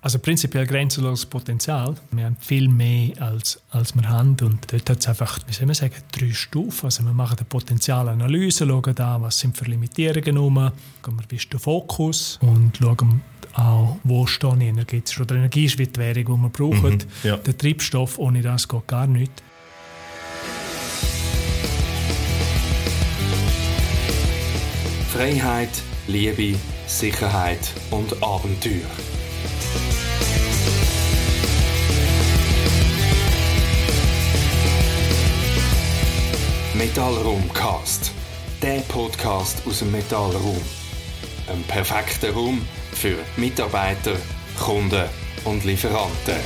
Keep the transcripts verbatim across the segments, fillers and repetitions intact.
Also prinzipiell grenzenloses Potenzial. Wir haben viel mehr, als, als wir haben. Und dort hat es einfach, wie soll man sagen, drei Stufen. Also wir machen eine Potenzialanalyse, schauen an, was sind für Limitierungen rum, gehen wir bis den Fokus und schauen auch, wo stehe ich energetisch. Oder Energie ist wie die Währung, die wir brauchen. Mhm, ja. Der Treibstoff, ohne das geht gar nichts. Freiheit, Liebe, Sicherheit und Abenteuer. Metallraumcast, der Podcast aus dem Metallraum. Ein perfekter Raum für Mitarbeiter, Kunden und Lieferanten.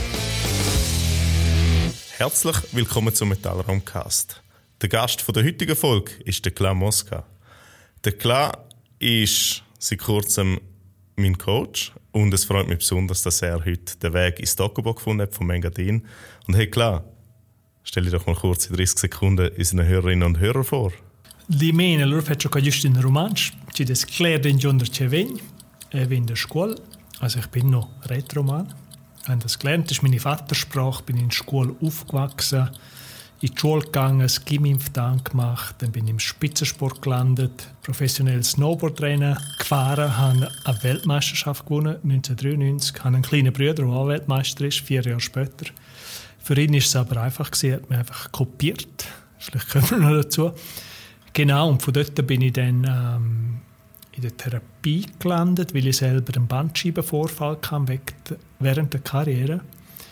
Herzlich willkommen zum Metallraumcast. Der Gast der heutigen Folge ist der Claude Mosca. Der Claude ist seit kurzem mein Coach und es freut mich besonders, dass er heute den Weg ins Tokubo gefunden hat vom Engadin. Und hey Claude, stell dir doch mal kurz in dreißig Sekunden unseren Hörerinnen und Hörer vor. Di me allora faccio giusto in romansch, ci desclare in giorno che vegn, e in der Schule. Also ich bin noch Rätoroman, habe das gelernt, das ist meine Vatersprache, bin in der Schule aufgewachsen, in die Schule gegangen, das Gimminftan gemacht, dann bin ich im Spitzensport gelandet, professionell Snowboardrennen gefahren, habe eine Weltmeisterschaft gewonnen, neunzehnhundertdreiundneunzig, habe einen kleinen Bruder, der auch Weltmeister ist, vier Jahre später. Für ihn war es aber einfach, er hat mich einfach kopiert. Vielleicht kommen wir noch dazu. Genau, und von dort bin ich dann ähm, in der Therapie gelandet, weil ich selber einen Bandscheibenvorfall hatte während der Karriere.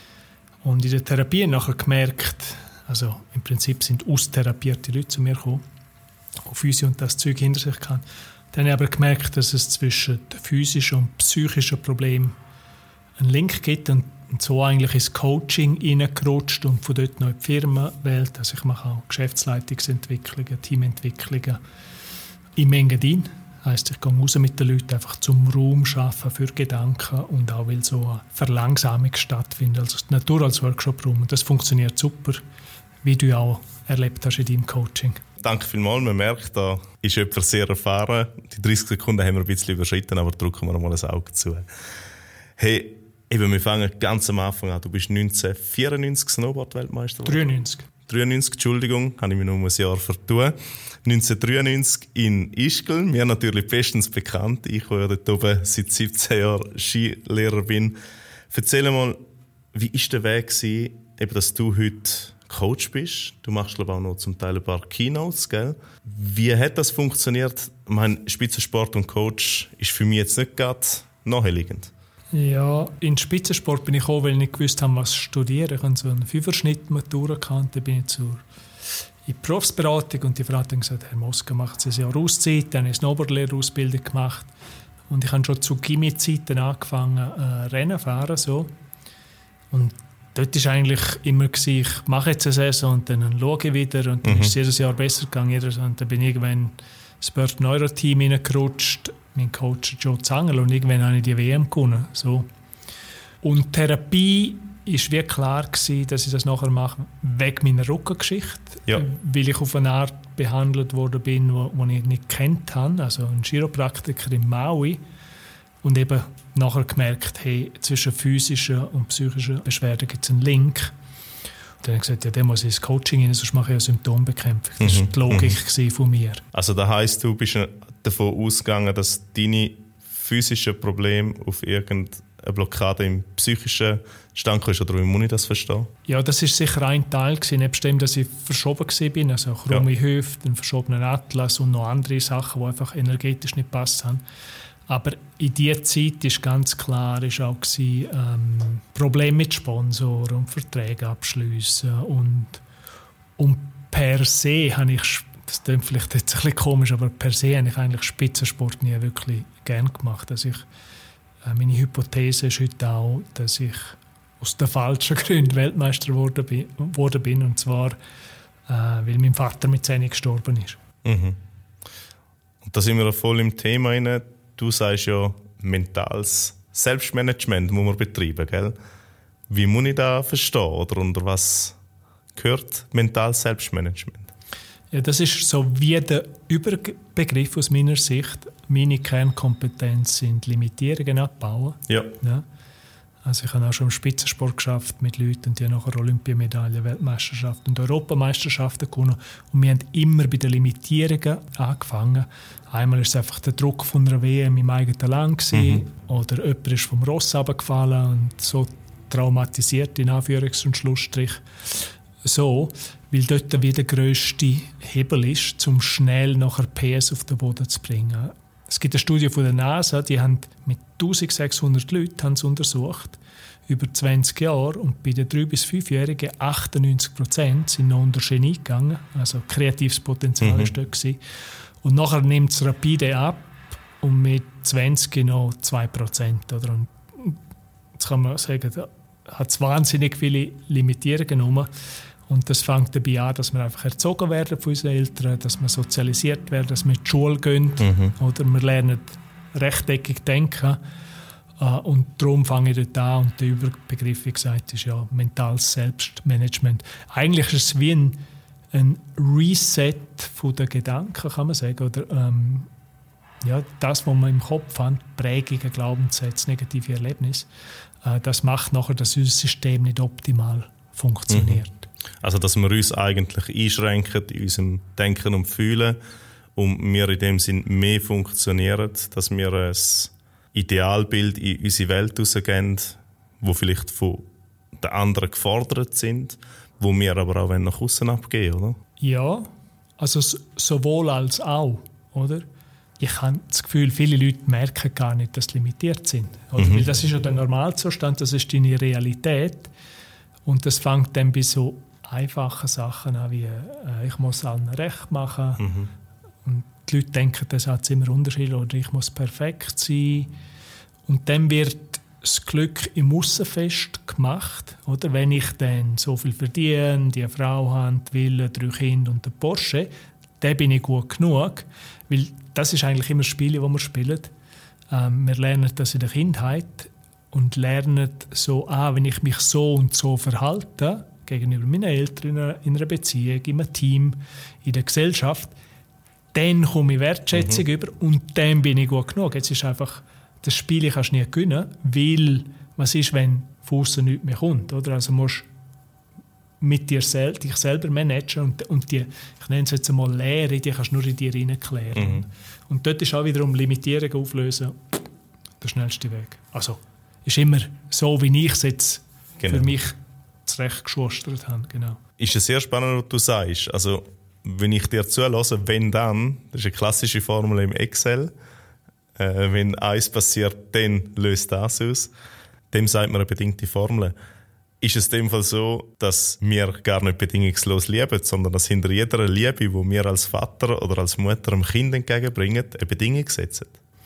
Und in der Therapie habe ich nachher gemerkt, also im Prinzip sind austherapierte Leute zu mir gekommen, die Physio und das Zeug hinter sich hatten. Dann habe ich aber gemerkt, dass es zwischen physischen und psychischen Problemen einen Link gibt und Und so eigentlich ins Coaching reingerutscht und von dort noch in die Firmenwelt. Also ich mache auch Geschäftsleitungsentwicklungen, Teamentwicklungen im Engadin. Heisst, ich gehe raus mit den Leuten einfach zum Raum schaffen für Gedanken und auch weil so eine Verlangsamung stattfindet. Also die Natur als Workshop-Raum. Und das funktioniert super, wie du auch erlebt hast in deinem Coaching. Danke vielmals. Man merkt, da ist jemand sehr erfahren. Die dreißig Sekunden haben wir ein bisschen überschritten, aber drücken wir mal ein Auge zu. Hey, Eben, wir fangen ganz am Anfang an. Du bist neunzehnhundertvierundneunzig Snowboard-Weltmeister. dreiundneunzig. dreiundneunzig, Entschuldigung, habe ich mich nur ein Jahr vertun. neunzehnhundertdreiundneunzig in Ischgl, mir natürlich bestens bekannt. Ich, der ja dort oben seit siebzehn Jahren Skilehrer bin. Erzähl mal, wie war der Weg gewesen, eben, dass du heute Coach bist? Du machst, glaube ich, auch noch zum Teil ein paar Keynotes, gell? Wie hat das funktioniert? Ich meine, Spitzensport und Coach ist für mich jetzt nicht gerade naheliegend. Ja, in den Spitzensport bin ich gekommen, weil ich nicht gewusst habe, was studieren. Ich hatte so einen Fünferschnitt-Matura gehabt, dann bin ich zur in die Berufsberatung und die Frau hat dann gesagt, Herr Mosca macht ein Jahr Auszeit, dann habe ich eine Snowboardlehrerausbildung gemacht und ich habe schon zu Gimmi-Zeiten angefangen, äh, Rennen fahren, so. Und dort war eigentlich immer gewesen, ich mache jetzt eine Saison und dann schaue ich wieder und dann mhm. ist es jedes Jahr besser gegangen. Und dann bin ich irgendwann ins Bird Neuro-Team reingerutscht, mein Coach Joe Zangel, und irgendwann habe ich die W M gewonnen. So. Und Therapie war wie klar gewesen, dass ich das nachher mache, wegen meiner Rückengeschichte, ja. Weil ich auf eine Art behandelt worden bin, die ich nicht gekannt habe, also ein Chiropraktiker in Maui, und eben nachher gemerkt, hey, zwischen physischen und psychischen Beschwerden gibt es einen Link. Und dann habe ich gesagt, ja, der muss ins Coaching rein, sonst mache ich ja Symptombekämpfung. Das war mhm. die Logik mhm. von mir. Also das heisst, du bist davon ausgegangen, dass deine physischen Probleme auf irgendeine Blockade im psychischen Stand kommen, oder wie muss ich das verstehen? Ja, das war sicher ein Teil gewesen, nebst dem, dass ich verschoben war, also krumme ja. Hüfte, einen verschobenen Atlas und noch andere Sachen, die einfach energetisch nicht gepasst haben. Aber in dieser Zeit war ganz klar ist auch gewesen, ähm, Probleme mit Sponsoren und Verträge abschliessen. Und, und per se habe ich, das klingt vielleicht jetzt ein bisschen komisch, aber per se habe ich eigentlich Spitzensport nie wirklich gerne gemacht. Also ich, äh, meine Hypothese ist heute auch, dass ich aus den falschen Gründen Weltmeister geworden bin, geworden bin und zwar, äh, weil mein Vater mit zehn gestorben ist. Mhm. Und da sind wir voll im Thema rein. Du sagst ja, mentales Selbstmanagement muss man betreiben, gell? Wie muss ich das verstehen? Oder unter was gehört mentales Selbstmanagement? Ja, das ist so wie der Überbegriff aus meiner Sicht. Meine Kernkompetenz sind Limitierungen abbauen. Ja. Ja. Also ich habe auch schon im Spitzensport geschafft mit Leuten, die nachher Olympiamedaillen, Weltmeisterschaften und Europameisterschaften gewonnen. Und wir haben immer bei den Limitierungen angefangen. Einmal war es einfach der Druck von einer W M im eigenen Land mhm. oder jemand ist vom Ross runtergefallen und so traumatisiert, in Anführungs- und Schlussstrich. So, weil dort wieder der grösste Hebel ist, um schnell nachher P S auf den Boden zu bringen. Es gibt eine Studie von der NASA, die haben mit eintausendsechshundert Leuten haben sie untersucht, über zwanzig Jahre, und bei den drei- bis fünfjährigen achtundneunzig Prozent sind noch unter Genie gegangen, also kreatives Potenzial war mhm. dort gewesen. Und nachher nimmt es rapide ab und mit zwanzig noch zwei Prozent. Oder? Und jetzt kann man sagen, da hat es wahnsinnig viele Limitierungen rum. Und das fängt dabei an, dass wir einfach erzogen werden von unseren Eltern, dass wir sozialisiert werden, dass wir in die Schule gehen mhm. oder wir lernen rechteckig denken. Und darum fange ich dort an. Und der Überbegriff, wie gesagt, ist ja mentales Selbstmanagement. Eigentlich ist es wie ein, ein Reset von den Gedanken, kann man sagen. Oder ähm, ja, das, was man im Kopf hat, Prägungen, Glaubenssätze, negative Erlebnisse, äh, das macht nachher, dass unser System nicht optimal funktioniert. Mhm. Also, dass wir uns eigentlich einschränken in unserem Denken und Fühlen und wir in dem Sinn mehr funktionieren, dass wir ein Idealbild in unsere Welt rausgeben, wo vielleicht von den anderen gefordert sind, wo wir aber auch nach außen abgeben, oder? Ja, also sowohl als auch, oder? Ich habe das Gefühl, viele Leute merken gar nicht, dass sie limitiert sind. Oder? Mhm. Weil das ist ja der Normalzustand, das ist deine Realität. Und das fängt dann bei so einfachen Sachen an, wie äh, ich muss allen recht machen. Mhm. Und die Leute denken, das hat immer Unterschiede oder ich muss perfekt sein. Und dann wird das Glück im Aussen festgemacht. Oder? Wenn ich dann so viel verdiene, die Frau habe, die Villa, drei Kinder und den Porsche, dann bin ich gut genug. Weil das ist eigentlich immer das Spiel, das wir spielen. Ähm, wir lernen das in der Kindheit und lernen so, ah, wenn ich mich so und so verhalte, gegenüber meinen Eltern in einer, in einer Beziehung, in einem Team, in der Gesellschaft, dann komme ich Wertschätzung mhm. über und dann bin ich gut genug. Jetzt ist einfach, das Spiel kannst du nie gewinnen, weil was ist, wenn von aussen nichts mehr kommt? Oder? Also musst mit dir sel- dich selber managen und, und die, ich nenne es jetzt einmal Lehre, die kannst du nur in dir hineinklären. Mhm. Und dort ist auch wiederum Limitierungen auflösen der schnellste Weg. Also ist immer so, wie ich es jetzt genau. für mich zurechtgeschustert habe. Genau. Ist es sehr spannend, was du sagst. Also, wenn ich dir zulasse, wenn dann, das ist eine klassische Formel im Excel, äh, wenn eins passiert, dann löst das aus. Dem sagt man eine bedingte Formel. Ist es in dem Fall so, dass wir gar nicht bedingungslos lieben, sondern dass hinter jeder Liebe, die wir als Vater oder als Mutter dem Kind entgegenbringen, eine Bedingung setzen?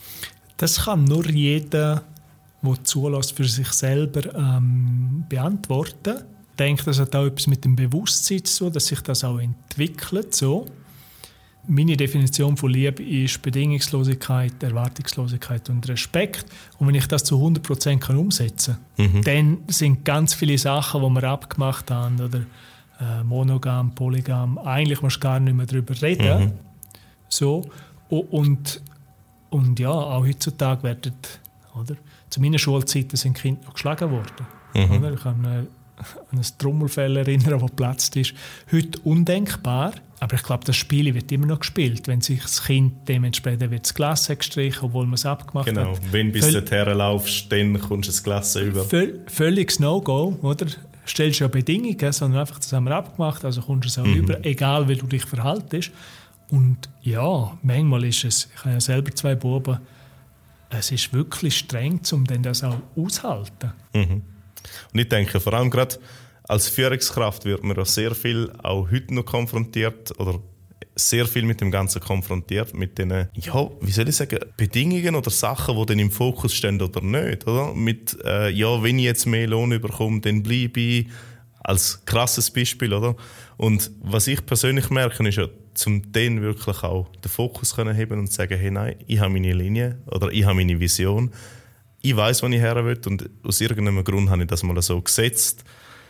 Das kann nur jeder, der zulässt, für sich selber ähm, beantworten. Ich denke, das hat auch etwas mit dem Bewusstsein zu tun, dass sich das auch entwickelt. So. Meine Definition von Liebe ist Bedingungslosigkeit, Erwartungslosigkeit und Respekt. Und wenn ich das zu hundert Prozent umsetzen kann, mhm. dann sind ganz viele Sachen, die wir abgemacht haben, oder äh, monogam, polygam, eigentlich musst du gar nicht mehr darüber reden. Mhm. So. Und, und ja, auch heutzutage werden, oder? Zu meiner Schulzeiten sind Kinder noch geschlagen worden. Mhm. Oder? Ich kann mich an ein Trommelfell erinnern, das geplatzt ist. Heute undenkbar, aber ich glaube, das Spiel wird immer noch gespielt. Wenn sich das Kind dementsprechend wird das Glas gestrichen, obwohl man es abgemacht genau. hat. Genau, wenn bis Völ- dorthin laufst, dann kommst du das Glas über. Völ- völliges No-Go, oder? Stellst ja Bedingungen, sondern einfach, das haben wir abgemacht, also kommst du es auch mhm. über, egal wie du dich verhaltest. Und ja, manchmal ist es, ich habe ja selber zwei Buben, es ist wirklich streng, um das auch auszuhalten. Mhm. Und ich denke, vor allem gerade als Führungskraft wird man auch sehr viel auch heute noch konfrontiert oder sehr viel mit dem Ganzen konfrontiert, mit den, ja, wie soll ich sagen, Bedingungen oder Sachen, die dann im Fokus stehen oder nicht, oder? Mit, äh, ja, wenn ich jetzt mehr Lohn bekomme, dann bleibe ich, als krasses Beispiel, oder? Und was ich persönlich merke, ist ja, zum den wirklich auch den Fokus können heben und sagen, hey, nein, ich habe meine Linie oder ich habe meine Vision, ich weiß, wo ich her will und aus irgendeinem Grund habe ich das mal so gesetzt.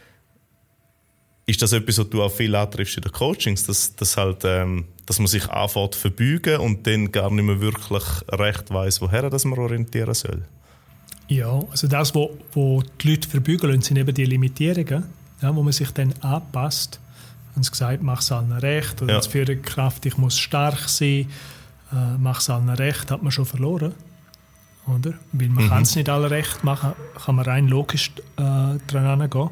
Ist das etwas, was du auch viel antriffst in den Coachings, dass, dass, halt, ähm, dass man sich anfängt zu verbeugen und dann gar nicht mehr wirklich recht weiss, woher das man orientieren soll? Ja, also das, wo, wo die Leute verbügeln, sind eben die Limitierungen, ja, wo man sich dann anpasst. Haben sie gesagt, mach es allen recht. Oder Ja. als Führungskraft, ich muss stark sein, äh, mach es allen recht, hat man schon verloren. Oder? Weil man Mhm. kann es nicht allen recht machen, kann man rein logisch äh, dran herangehen.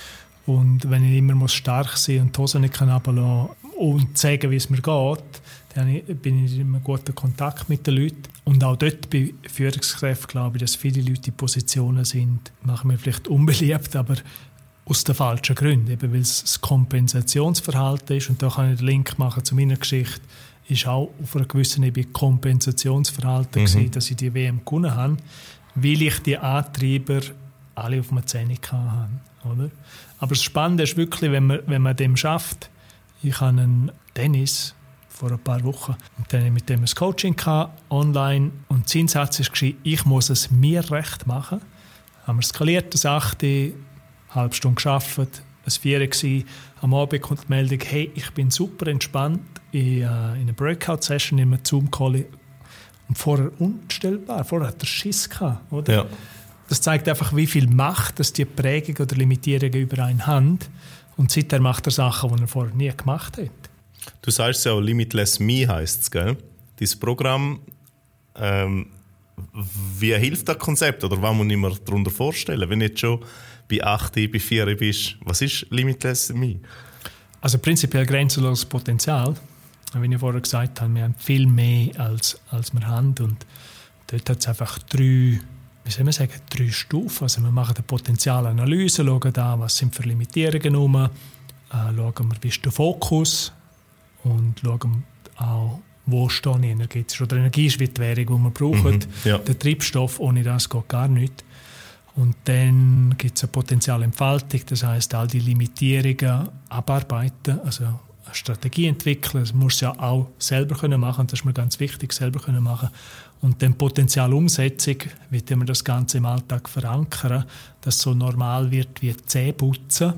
Und wenn ich immer muss stark sein und die Hose nicht kann runterlassen und sagen, wie es mir geht, dann bin ich in einem guten Kontakt mit den Leuten. Und auch dort bei Führungskräften glaube ich, dass viele Leute in Positionen sind, machen mir vielleicht unbeliebt, aber aus den falschen Gründen. Eben weil es das Kompensationsverhalten ist. Und da kann ich den Link machen zu meiner Geschichte. Ist auch auf einer gewissen Ebene Kompensationsverhalten Mhm. gewesen, dass ich die W M gewonnen habe, weil ich die Antreiber alle auf dem Zähne hatte. Oder? Aber das Spannende ist wirklich, wenn man, wenn man dem schafft. Ich habe einen Dennis vor ein paar Wochen und dann mit dem ein Coaching gehabt, online, und sein Satz war, ich muss es mir recht machen. Haben wir skaliert, das achte, eine halbe Stunde gearbeitet, ein Vier war. Am Abend kommt die Meldung, hey, ich bin super entspannt in, äh, in einer Breakout-Session, in einem Zoom-Call. Und vorher unstellbar, vorher hat er Schiss gehabt, oder? Ja. Das zeigt einfach, wie viel Macht dass die Prägung oder Limitierungen über einen haben. Und seitdem macht er Sachen, die er vorher nie gemacht hat. Du sagst ja auch, Limitless Me heisst es, gell? Dieses Programm, ähm, wie hilft das Konzept? Oder was muss ich mir darunter vorstellen? Wenn du jetzt schon bei acht, bei vier bist, was ist Limitless Me? Also prinzipiell grenzenloses Potenzial. Wie ich vorher gesagt habe, wir haben viel mehr, als, als wir haben. Und dort hat es einfach drei, wie soll man sagen, drei Stufen. Also wir machen eine Potenzialanalyse, schauen da, was sind für Limitierungen rum, äh, schauen wir, wie ist der Fokus und schauen auch, wo stehe ich energetisch. Oder Energie ist wie die Währung, die wir brauchen. Mhm, ja. Der Treibstoff, ohne das geht gar nicht. Und dann gibt es eine Potenzialentfaltung, das heisst, all die Limitierungen abarbeiten, also eine Strategie entwickeln. Das musst du ja auch selber können machen, das ist mir ganz wichtig, selber können machen. Und dann Potenzialumsetzung, wie wir das Ganze im Alltag verankern, dass es so normal wird wie Zähneputzen.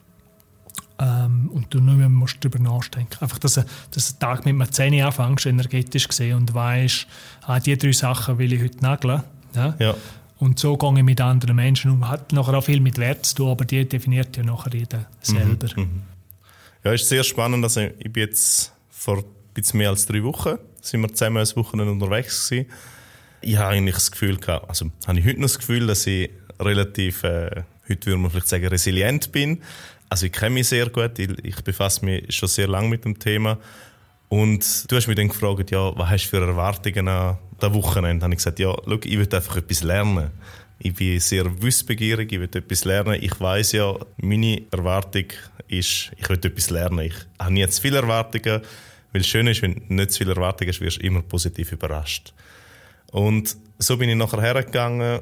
Ähm, und du nicht mehr musst darüber nachdenken. Einfach, dass du einen Tag mit einer Zähne anfängst, energetisch gesehen, und weisst, ah, die drei Sachen will ich heute nageln. Ja? Ja. Und so gehe ich mit anderen Menschen um. Hat nachher auch viel mit Wert zu tun, aber die definiert ja nachher jeder selber. Mhm, mhm. Ja, ist sehr spannend. Also ich bin jetzt vor ein bisschen mehr als drei Wochen sind wir zusammen ein Wochenende unterwegs gewesen. Ich habe eigentlich das Gefühl gehabt, also habe ich heute noch das Gefühl, dass ich relativ, äh, heute würde man vielleicht sagen, resilient bin. Also ich kenne mich sehr gut, ich, ich befasse mich schon sehr lange mit dem Thema. Und du hast mich dann gefragt, ja, was hast du für Erwartungen an das Wochenende? Dann habe ich gesagt, ja, schau, ich will einfach etwas lernen. Ich bin sehr wissbegierig, ich will etwas lernen. Ich weiss ja, meine Erwartung ist, ich will etwas lernen. Ich habe nie zu viele Erwartungen, weil es schön ist, wenn du nicht zu viele Erwartungen hast, wirst du immer positiv überrascht. Und so bin ich nachher hergegangen.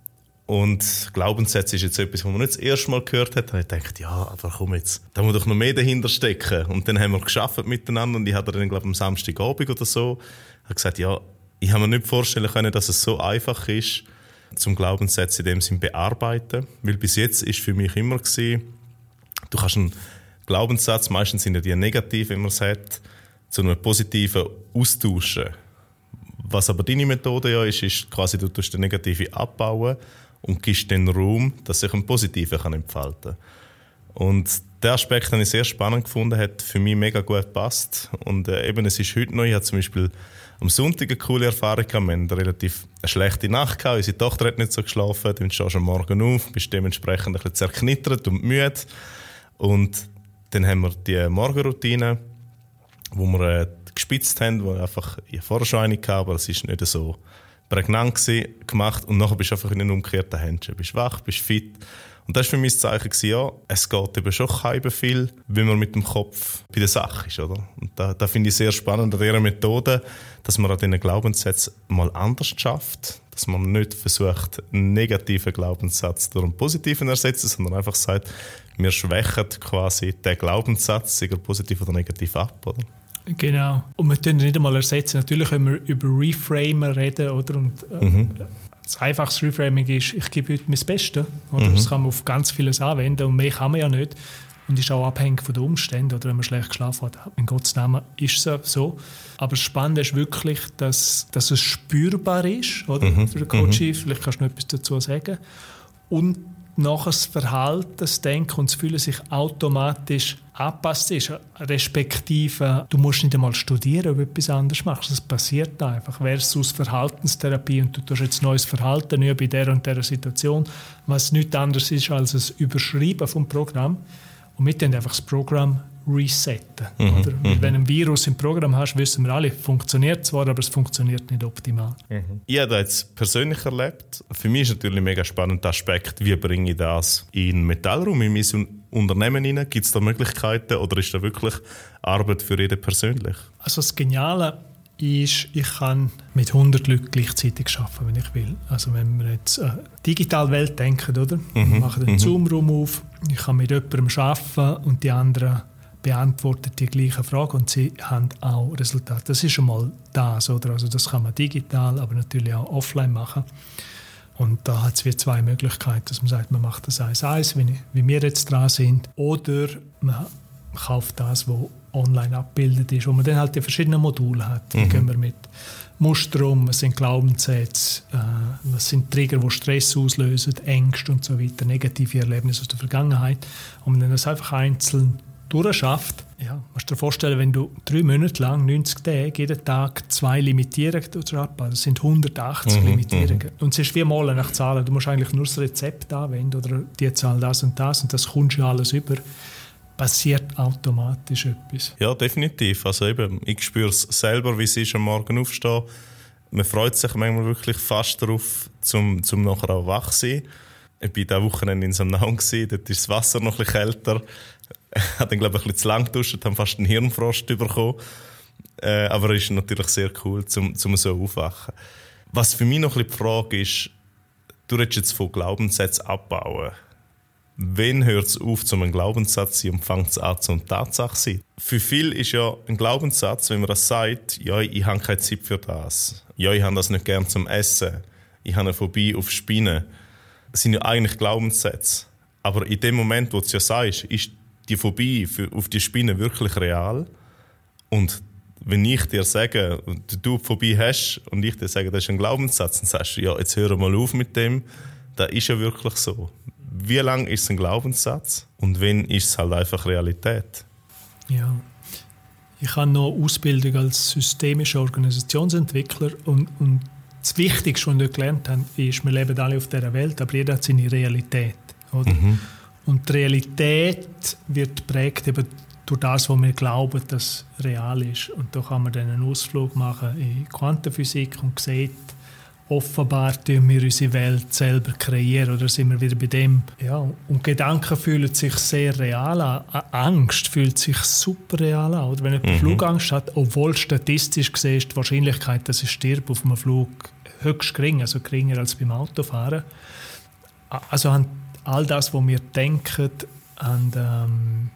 Und Glaubenssätze ist jetzt etwas, was man nicht das erste Mal gehört hat. Da habe ich gedacht, ja, aber komm jetzt, da muss doch noch mehr dahinter stecken. Und dann haben wir gearbeitet miteinander und ich hatte dann, glaube ich, am Samstagabend oder so, habe gesagt, ja, ich habe mir nicht vorstellen können, dass es so einfach ist, zum Glaubenssätze in dem Sinn bearbeiten. Weil bis jetzt ist für mich immer gewesen, du kannst einen Glaubenssatz, meistens sind ja die negativ, wenn man es hat, zu einem positiven austauschen. Was aber deine Methode ja ist, ist quasi, du tust den Negativen abbauen und gibst den Raum, dass sich ein Positiver kann entfalten kann. Und der Aspekt, den ich sehr spannend gefunden habe, hat für mich mega gut gepasst. Und äh, eben, es ist heute noch, ich hatte zum Beispiel am Sonntag eine coole Erfahrung gehabt. Wir hatten eine relativ eine schlechte Nacht gehabt. Unsere Tochter hat nicht so geschlafen. Dann stehst du am Morgen auf, bist dementsprechend ein bisschen zerknittert und müde. Und dann haben wir die Morgenroutine, wo wir äh, gespitzt haben, wo einfach, ich vorher schon eine hatte, aber es ist nicht so prägnant gewesen, gemacht. Und nachher bist du einfach in einen umgekehrten Händchen. Bist wach, bist fit. Und das war für mich das Zeichen gewesen, ja, es geht eben schon kein viel, wenn man mit dem Kopf bei der Sache ist, oder? Und da, da finde ich sehr spannend an dieser Methode, dass man an diesen Glaubenssätzen mal anders schafft, dass man nicht versucht, einen negativen Glaubenssatz durch einen positiven zu ersetzen, sondern einfach sagt, wir schwächen quasi den Glaubenssatz, egal positiv oder negativ, ab, oder? Genau. Und wir können nicht einmal ersetzen. Natürlich können wir über Reframer reden, oder? Und, äh, mhm. Das einfachste Reframing ist, ich gebe heute mein Bestes. Oder? Mhm. Das kann man auf ganz vieles anwenden und mehr kann man ja nicht. und ist auch abhängig von den Umständen. Oder wenn man schlecht geschlafen hat, in Gottes Namen ist es so. Aber das Spannende ist wirklich, dass, dass es spürbar ist, oder? Mhm. Für den Coach. Mhm. Vielleicht kannst du noch etwas dazu sagen. Und nachher das Verhalten, das Denken und das Fühlen sich automatisch angepasst ist. Respektive, du musst nicht einmal studieren, ob du etwas anderes machst. Das passiert einfach. Versus Verhaltenstherapie und du tust jetzt neues Verhalten üben bei dieser und dieser Situation, was nichts anderes ist als das Überschreiben vom Programm. Und wir dann einfach das Programm resetten. Mhm, oder? Mhm. Wenn du ein Virus im Programm hast, wissen wir alle, funktioniert zwar, aber es funktioniert nicht optimal. Mhm. Ich habe das jetzt persönlich erlebt. Für mich ist natürlich ein mega spannender Aspekt, wie bringe ich das in den Metallraum, in mein Unternehmen hinein? Gibt es da Möglichkeiten oder ist da wirklich Arbeit für jeden persönlich? Also das Geniale ist, ich kann mit hundert Leuten gleichzeitig arbeiten, wenn ich will. Also wenn wir jetzt äh, digitale Welt denken, oder? Mhm. Wir machen den mhm. Zoom-Raum auf, ich kann mit jemandem arbeiten und die anderen beantworten die gleichen Fragen und sie haben auch Resultate. Das ist schon mal das, oder? Also das kann man digital, aber natürlich auch offline machen. Und da hat es wie zwei Möglichkeiten, dass man sagt, man macht das eins eins, wie, wie wir jetzt dran sind, oder man kauft das, was online abgebildet ist, wo man dann halt die verschiedenen Module hat. Wie mhm. gehen wir mit Muster um, was sind Glaubenssätze, äh, was sind Trigger, die Stress auslösen, Ängste und so weiter, negative Erlebnisse aus der Vergangenheit. Und wenn man das einfach einzeln durchschafft, ja, musst du dir vorstellen, wenn du drei Monate lang, neunzig Tage, jeden Tag zwei Limitierungen abbauen, das sind hundertachtzig mhm, Limitierungen. Mhm. Und es ist wie Malen nach Zahlen. Du musst eigentlich nur das Rezept anwenden oder die Zahl das und das und das kommst du alles über. Passiert automatisch etwas. Ja, definitiv. Also eben, ich spüre es selber, wie es ist, am Morgen aufstehen. Man freut sich manchmal wirklich fast darauf, zum, zum nachher auch wach zu sein. Ich war diese Wochenende in Samnaun, dort ist das Wasser noch ein bisschen kälter. Ich habe dann, glaube ich, ein bisschen zu lang geduscht, habe fast einen Hirnfrost bekommen. Äh, aber es ist natürlich sehr cool, um, um so aufwachen. Was für mich noch ein bisschen die Frage ist, du redest jetzt von Glaubenssätzen abbauen. Wann hört es auf, zum einen Glaubenssatz zu sein und fängt es an, zum Tatsache zu sein? Für viele ist ja ein Glaubenssatz, wenn man das sagt, ja, ich habe keine Zeit für das. Ja, ich habe das nicht gern zum Essen. Ich habe eine Phobie auf Spinnen. Das sind ja eigentlich Glaubenssätze. Aber in dem Moment, wo du es ja sagst, ist die Phobie für, auf die Spinnen wirklich real? Und wenn ich dir sage, du die Phobie hast und ich dir sage, das ist ein Glaubenssatz, dann sagst du, ja, jetzt hör mal auf mit dem. Das ist ja wirklich so. Wie lange ist es ein Glaubenssatz und wann ist es halt einfach Realität? Ja, ich habe noch Ausbildung als systemischer Organisationsentwickler und, und das Wichtigste, was wir dort gelernt haben, ist, wir leben alle auf dieser Welt, aber jeder hat seine Realität. Oder? Mhm. Und die Realität wird geprägt eben durch das, was wir glauben, dass real ist. Und da kann man dann einen Ausflug machen in Quantenphysik und sieht, offenbar tun wir unsere Welt selber kreieren. Oder sind wir wieder bei dem? Ja, und Gedanken fühlen sich sehr real an. Angst fühlt sich super real an. Oder wenn jemand mhm. Flugangst hat, obwohl statistisch gesehen ist die Wahrscheinlichkeit, dass ich stirb auf einem Flug höchst gering, also geringer als beim Autofahren. Also all das, was wir denken, und, ähm,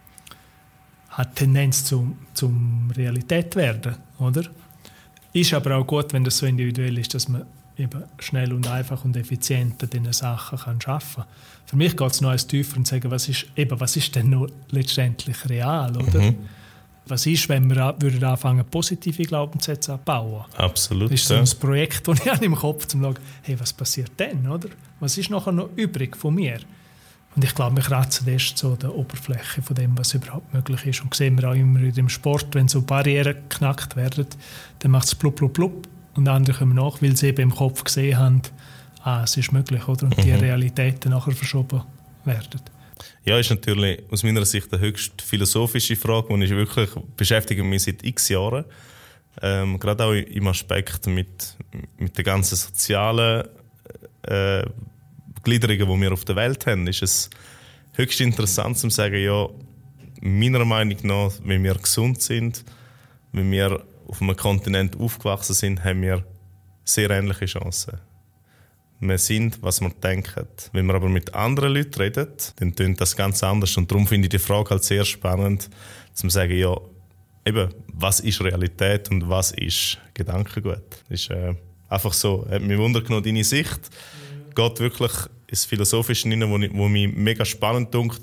hat Tendenz zum, zum Realität werden, oder? Ist aber auch gut, wenn das so individuell ist, dass man eben schnell und einfach und effizient an diesen Sachen kann arbeiten kann. Für mich geht es noch eins tiefer und sagen, was ist, eben, was ist denn noch letztendlich real, oder? Mhm. Was ist, wenn wir würden anfangen, positive Glaubenssätze abbauen? Absolut. Das ist so ein Projekt, das ich habe im Kopf, um zu schauen, hey, was passiert denn, oder? Was ist nachher noch übrig von mir? Und ich glaube, wir kratzen erst so der Oberfläche von dem, was überhaupt möglich ist. Und sehen wir auch immer wieder im Sport, wenn so Barrieren geknackt werden, dann macht es blub, blub, blub. Und andere kommen nach, weil sie eben im Kopf gesehen haben, ah, es ist möglich, oder? Und mhm. die Realitäten nachher verschoben werden. Ja, ist natürlich aus meiner Sicht eine höchst philosophische Frage, die ich wirklich beschäftige mich seit x Jahren. Ähm, gerade auch im Aspekt mit, mit den ganzen sozialen äh, Gliederungen, die wir auf der Welt haben, ist es höchst interessant zu sagen, ja, meiner Meinung nach, wenn wir gesund sind, wenn wir auf einem Kontinent aufgewachsen sind, haben wir sehr ähnliche Chancen. Wir sind, was wir denken. Wenn wir aber mit anderen Leuten reden, dann tönt das ganz anders. Und darum finde ich die Frage halt sehr spannend, zu sagen, ja, eben, was ist Realität und was ist Gedankengut? Das ist äh, einfach so. Hat mich wundert genommen, deine Sicht geht wirklich ins Philosophische hinein, wo, wo mich mega spannend dunkt.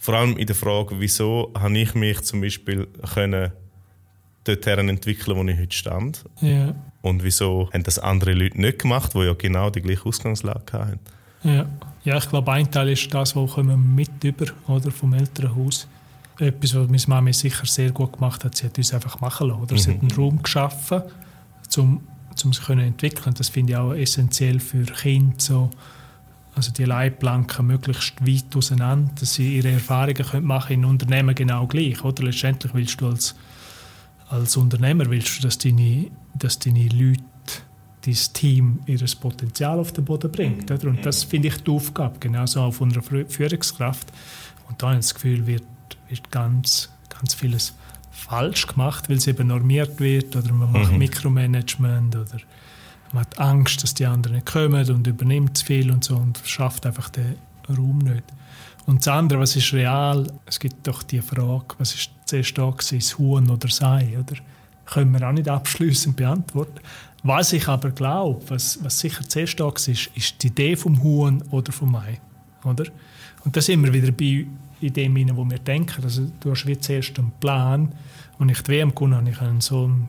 Vor allem in der Frage, wieso habe ich mich zum Beispiel können dorthin entwickeln, wo ich heute stand. Ja. Und wieso haben das andere Leute nicht gemacht, die ja genau die gleiche Ausgangslage hatten. Ja. Ja, ich glaube, ein Teil ist das, was wir mit über oder vom Elternhaus. Etwas, was meine Mama sicher sehr gut gemacht hat, sie hat uns einfach machen lassen. Oder? Mhm. Sie hat einen Raum geschaffen, um, um sich zu entwickeln. Das finde ich auch essentiell für Kinder. So. Also die Leitplanken möglichst weit auseinander, dass sie ihre Erfahrungen machen können in Unternehmen genau gleich. Oder? Letztendlich willst du als, als Unternehmer willst du, dass deine, dass deine Leute, dein Team, ihr Potenzial auf den Boden bringt. Oder? Und das finde ich die Aufgabe, genauso auch von einer Führungskraft. Und da habe ich das Gefühl, wird, wird ganz, ganz vieles falsch gemacht, weil es eben normiert wird oder man macht mhm. Mikromanagement oder man hat Angst, dass die anderen nicht kommen und übernimmt zu viel und so und schafft einfach den Raum nicht. Und das andere, was ist real? Es gibt doch die Frage, was ist zuerst da gewesen, das Huhn oder das Ei? Oder? Können wir auch nicht abschliessend beantworten. Was ich aber glaube, was, was sicher zuerst da war, ist, ist die Idee vom Huhn oder vom Ei. Oder? Und da sind wir wieder bei in dem hinein, wo wir denken. Also, du hast wie zuerst einen Plan und ich die W M gewonnen habe, ich einen so einen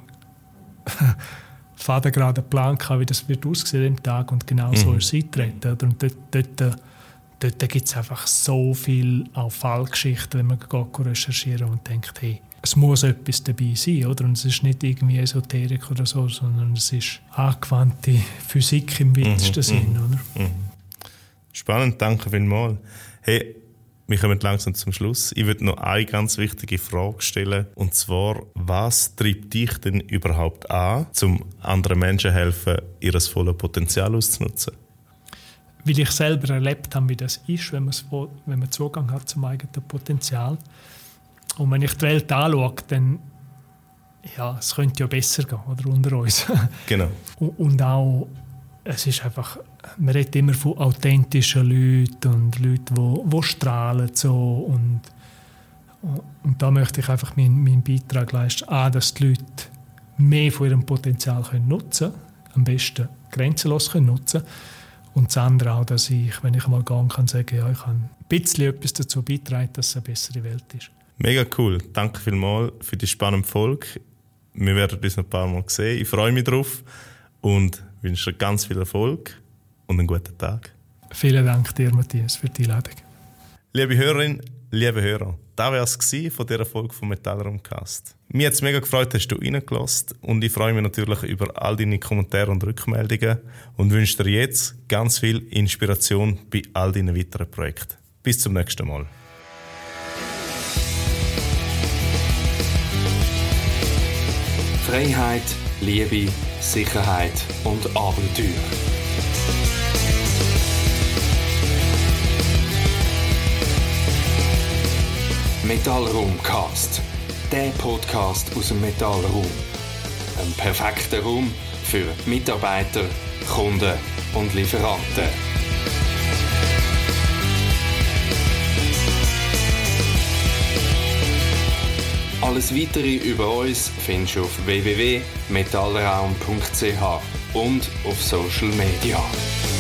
fadengraden Plan gehabt, wie das wird aussehen am Tag und genau mhm. so ist es eingetreten. Und dort, dort, dort gibt es einfach so viel auch Fallgeschichten, wenn man geht recherchieren und denkt, hey, es muss etwas dabei sein, oder? Und es ist nicht irgendwie Esoterik oder so, sondern es ist angewandte Physik im weitesten mhm, Sinn, oder? Mhm. Spannend, danke vielmals. Hey, wir kommen langsam zum Schluss. Ich würde noch eine ganz wichtige Frage stellen, und zwar, was treibt dich denn überhaupt an, um anderen Menschen helfen, ihr volles Potenzial auszunutzen? Weil ich selber erlebt habe, wie das ist, wenn man, wenn man Zugang hat zum eigenen Potenzial. Und wenn ich die Welt anschaue, dann ja, es könnte ja besser gehen, oder, unter uns. Genau. Und auch, es ist einfach, man redet immer von authentischen Leuten und Leuten, die, die strahlen. So. Und, und da möchte ich einfach meinen, meinen Beitrag leisten, A, dass die Leute mehr von ihrem Potenzial können nutzen können, am besten grenzenlos können nutzen können. Und das andere auch, dass ich, wenn ich mal gehen kann, sagen, ja, ich kann ein bisschen etwas dazu beitragen, dass es eine bessere Welt ist. Mega cool. Danke vielmals für die spannende Folge. Wir werden uns noch ein paar Mal sehen. Ich freue mich drauf und wünsche dir ganz viel Erfolg und einen guten Tag. Vielen Dank dir, Matthias, für die Einladung. Liebe Hörerin, liebe Hörer, das war es von dieser Folge vom Metallraumcast. Mir hat es mega gefreut, dass du reingelassen und ich freue mich natürlich über all deine Kommentare und Rückmeldungen und wünsche dir jetzt ganz viel Inspiration bei all deinen weiteren Projekten. Bis zum nächsten Mal. Freiheit, Liebe, Sicherheit und Abenteuer. Metallraumcast, der Podcast aus dem Metallraum. Ein perfekter Raum für Mitarbeiter, Kunden und Lieferanten. Alles Weitere über uns findest du auf w w w punkt metallraum punkt c h und auf Social Media.